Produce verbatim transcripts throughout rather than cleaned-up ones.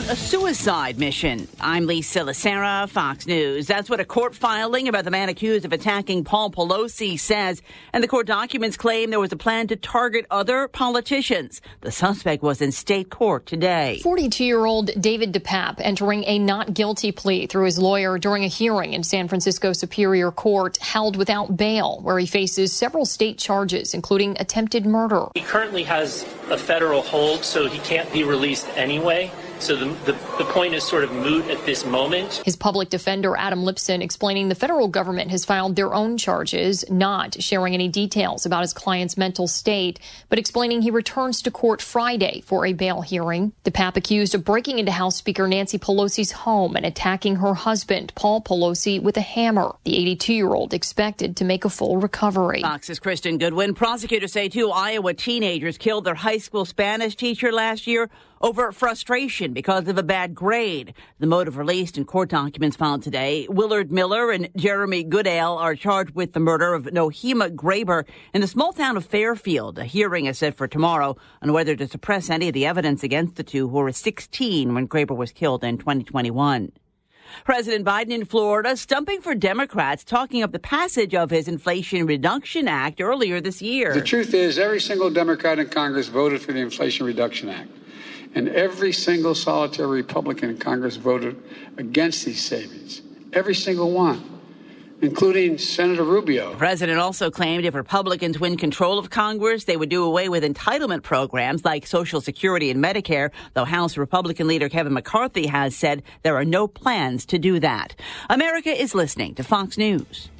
a suicide mission. I'm Lisa Lacera, Fox News. That's what a court filing about the man accused of attacking Paul Pelosi says. And the court documents claim there was a plan to target other politicians. The suspect was in state court today. forty-two-year-old David DePape entering a not guilty plea through his lawyer during a hearing in San Francisco Superior Court held without bail, where he faces several state charges, including attempted murder. He currently has a federal hold, so he can't be released anyway. So the, the, the point is sort of moot at this moment. His public defender, Adam Lipson, explaining the federal government has filed their own charges, not sharing any details about his client's mental state, but explaining he returns to court Friday for a bail hearing. DePape accused of breaking into House Speaker Nancy Pelosi's home and attacking her husband, Paul Pelosi, with a hammer. The eighty-two-year-old expected to make a full recovery. Fox's Kristen Goodwin. Prosecutors say two Iowa teenagers killed their high school Spanish teacher last year over frustration because of a bad grade. The motive released in court documents filed today. Willard Miller and Jeremy Goodale are charged with the murder of Nohema Graber in the small town of Fairfield. A hearing is set for tomorrow on whether to suppress any of the evidence against the two, who were sixteen when Graber was killed in twenty twenty-one. President Biden in Florida stumping for Democrats, talking up the passage of his Inflation Reduction Act earlier this year. The truth is, every single Democrat in Congress voted for the Inflation Reduction Act. And every single solitary Republican in Congress voted against these savings. Every single one, including Senator Rubio. The president also claimed if Republicans win control of Congress, they would do away with entitlement programs like Social Security and Medicare, though House Republican leader Kevin McCarthy has said there are no plans to do that. America is listening to Fox News.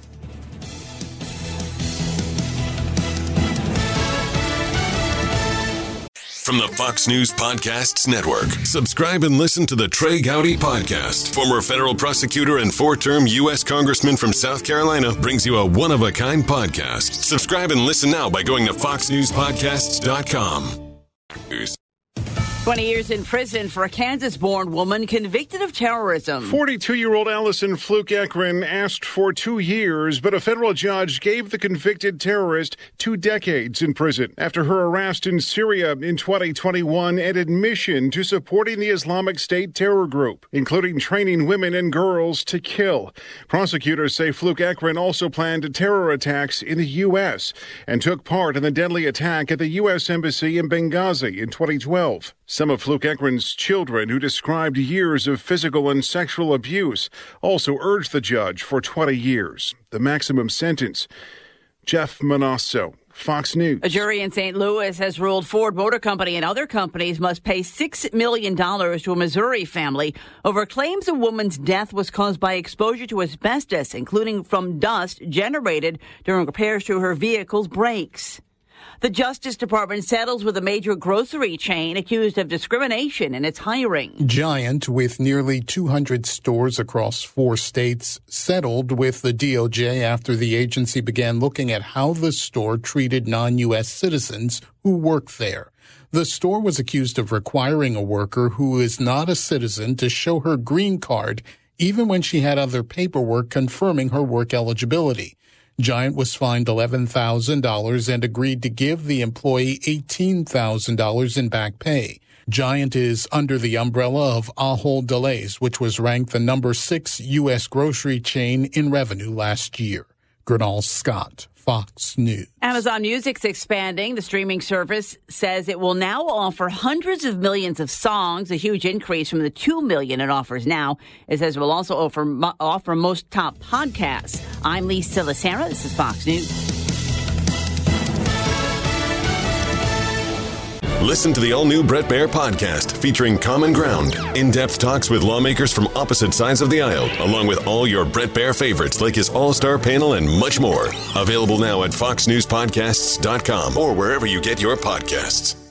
From the Fox News Podcasts Network. Subscribe and listen to the Trey Gowdy Podcast. Former federal prosecutor and four-term U S congressman from South Carolina brings you a one-of-a-kind podcast. Subscribe and listen now by going to fox news podcasts dot com. twenty years in prison for a Kansas-born woman convicted of terrorism. forty-two-year-old Allison Fluke Ekren asked for two years, but a federal judge gave the convicted terrorist two decades in prison after her arrest in Syria in twenty twenty-one and admission to supporting the Islamic State terror group, including training women and girls to kill. Prosecutors say Fluke Ekren also planned terror attacks in the U S and took part in the deadly attack at the U S Embassy in Benghazi in twenty twelve. Some of Fluke Ekren's children, who described years of physical and sexual abuse, also urged the judge for twenty years, the maximum sentence. Jeff Manasso, Fox News. A jury in Saint Louis has ruled Ford Motor Company and other companies must pay six million dollars to a Missouri family over claims a woman's death was caused by exposure to asbestos, including from dust generated during repairs to her vehicle's brakes. The Justice Department settles with a major grocery chain accused of discrimination in its hiring. Giant, with nearly two hundred stores across four states, settled with the D O J after the agency began looking at how the store treated non-U S citizens who work there. The store was accused of requiring a worker who is not a citizen to show her green card, even when she had other paperwork confirming her work eligibility. Giant was fined eleven thousand dollars and agreed to give the employee eighteen thousand dollars in back pay. Giant is under the umbrella of Ahold Delhaize, which was ranked the number six U S grocery chain in revenue last year. Gernal Scott, Fox News. Amazon Music's expanding. The streaming service says it will now offer hundreds of millions of songs, a huge increase from the two million it offers now. It says it will also offer, offer most top podcasts. I'm Lisa Lacera. This is Fox News. Listen to the all-new Bret Baier podcast featuring Common Ground, in-depth talks with lawmakers from opposite sides of the aisle, along with all your Bret Baier favorites like his all-star panel and much more. Available now at fox news podcasts dot com or wherever you get your podcasts.